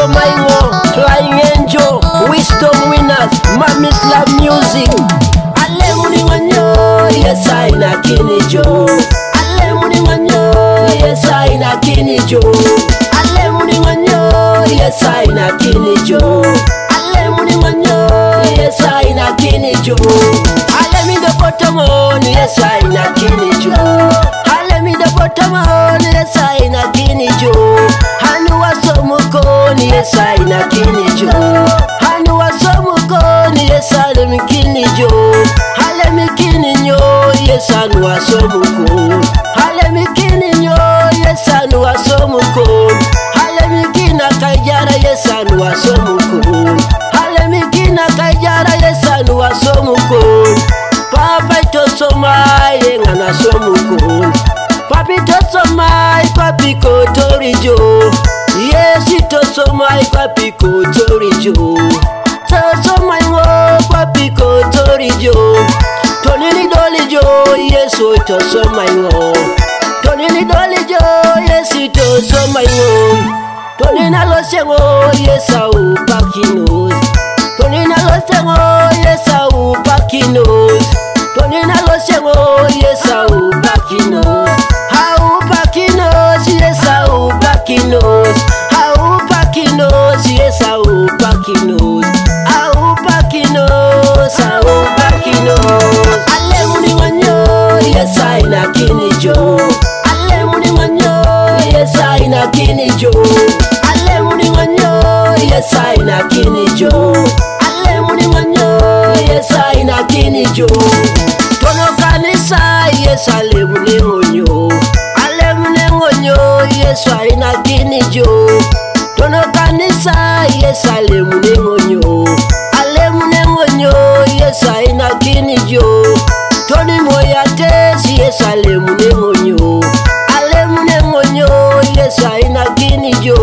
Somaingo, Flying Angel, Wisdom Winners, Mamis Love Music. Ale muni wanyo, yes I na kinijo. Ale muni wanyo, yes I na kinijo. Ale muni wanyo, yes I na kinijo. Ale muni wanyo, yes I na kinijo. Ale mi the bottom on, yes I na kinijo. Ale mi the bottom on, yes I na kinijo. Hanu wasomukoni, yes I na kinijo. Hanu wasomukoni, yes I na kinijo. Hale mikini nyo, yes anu wasomukoni. Hale mikini nyo, yes anu wasomukoni. Hale mikina kajara, yes anu wasomukoni. Hale mikina kajara, yes anu wasomukoni. Papa itosomai ngana somukoni. Papi tosomai papi kotorijo. Yes itosomai papi kotorijo. Tosomai ngo papi kotorijo. Tonini dolijo yes itosomai ngo. Tonini dolijo yes itosomai ngo. Tonina losengo yes au pakinos. Tonina losengo yes au pakinos. Tonina losengo yes au pakinos. How pakinos yes au pakinos. How pakinos yes au pakinos. Au pakinos au pakinos. Ale muni wanyo yes I na kinijo. Ale muni wanyo yes I na kinijo. Ale muni wanyo yes I na kinijo. Ale muni wanyo yes I na kinijo. Tono kanisa yes ale muni wanyo. Ale muni wanyo yes I na kinijo. Tono kanisa yes ale muni wanyo. Ale muni wanyo yes I na kinijo. Toni moya tesi yes ale muni wanyo. Ale muni wanyo yes I na kinijo.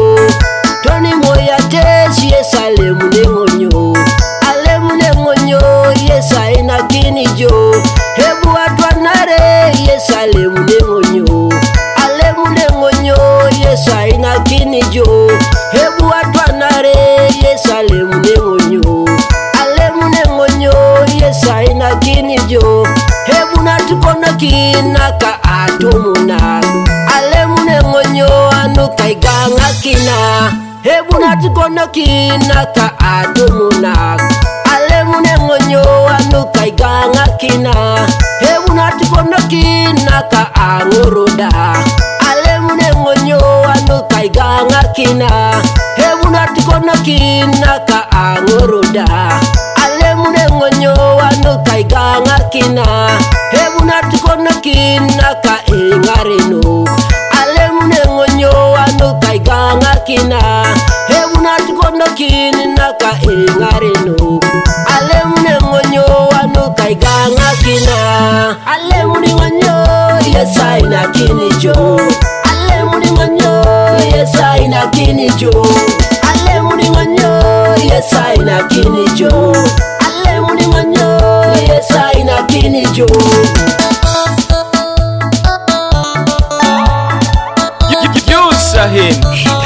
Toni moya tesi yes ale muni wanyo. Ale muni wanyo yes I na kinijo. Hebu atwanare yes ale muni wanyo. Ale muni wanyo yes I na kinijo. Hebu atwanare yes ale muni wanyo. Ale muni wanyo yes I na kinijo. Hebu natukona kinaka atumuna. Ale muni wanyo anu kaiganga kina. Hebu natukona kinaka atumuna. Ale muni wanyo anu kaiganga kina. Hebu natukona kinaka angoroda. Ale muni wanyo anu kaiganga kina. Hebu natukona kinaka angoroda. Ale muni wanyo anu kaiganga kina. Hebu natukona kinaka ingareno. Ale muni wanyo anu kaiganga kina. Hebu natukona kinaka ingareno. Ale muni wanyo anu kaiganga kina. Ale muni wanyo yes I na kinijo. Ale muni wanyo yes I na kinijo. Ale muni wanyo yes I na kinijo. Ale muni wanyo yes I na kinijo. You Sahin.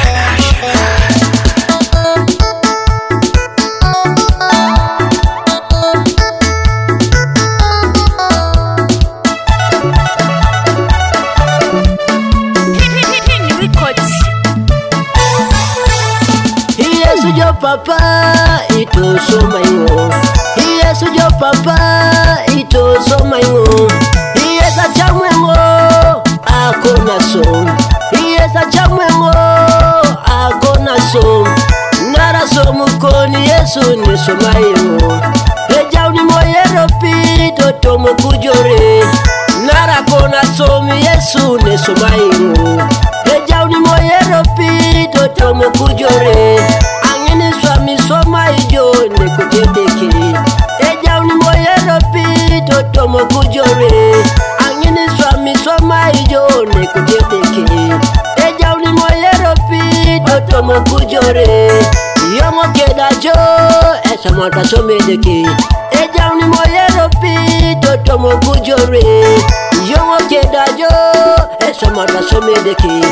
Yesu jo papa ito somaingo. Yesu jo papa ito somaingo. Yesa chamwengo akona som. Yesa chamwengo akona som. Nara somukoni Yesu ni somaingo. Ejauni moyero pito tomo kujore. Nara kona som Yesu ni somaingo. Ejauni moyero pito tomo kujore. Angini swami soma ijo ne kujedeke. Ejauni moyero pito tomo kujore. Angini swami soma ijo ne kujedeke. Ejauni moyero pito tomo kujore. Yomo keda jo esa mata somedeke. Ejauni moyero pito tomo kujore. Yomo keda jo esa mata somedeke.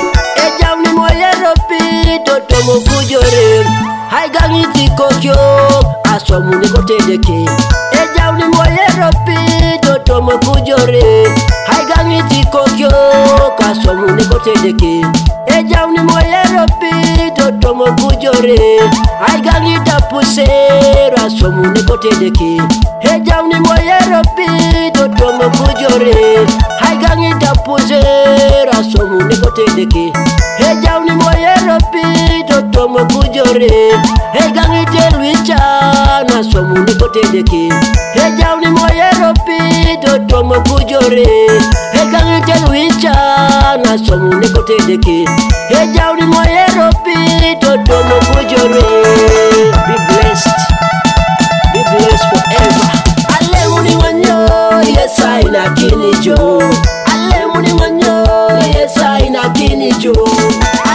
Ejam ni moyero pi totomo kujore. Hai gangi tikokyo asomu ni kotedeke. Ejam ni moyero pi totomo kujore. Hai gangi tikokyo asomu ni kotedeke. Ejam ni moyero pi totomo kujore. Hai gangi tapusero asomu ni kotedeke. Ejam ni moyero pi totomo kujore. Hai gangi tapusero asomu ni kotedeke. Ejam ni moyero pi totomo kujore. Hey gangi telwicha na somu ni kotedeke. Ejam ni moyero pi totomo kujore. Hey gangi telwicha na somu ni kotedeke. Ejam ni moyero pi totomo kujore. Be blessed, be blessed forever. Alemu ni wanyo, yes I na kinijo. Alemu ni wanyo, yes I na kinijo.